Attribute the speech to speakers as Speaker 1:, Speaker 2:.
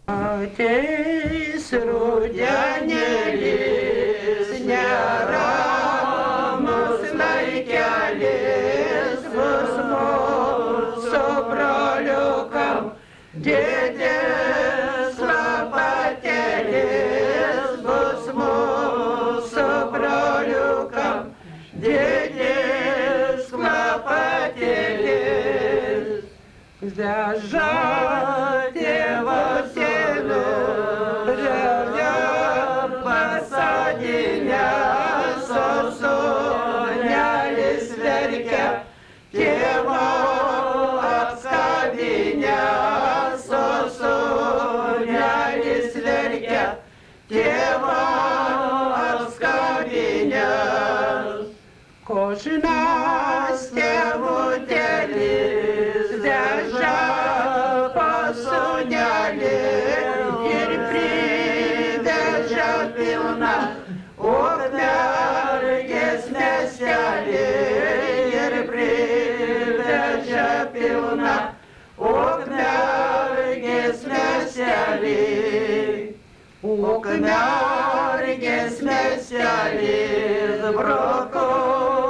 Speaker 1: Ateis rudenėlis, neramus laikelis bus mūsų broliukam, didis lapatėlis bus mūsų broliukam, didis lapatėlis. Veža tėvas pasadinęs, o sūnelis verkia, tėvo apskabinęs, o sūnelis verkia, tėvo apskabinęs. Kožinas tėvutėlis veža pas sūnelį ir priveža pilną Ukmergės miestelį ir priveža pilną Ukmergės miestelį. Ukmergės miestelis broko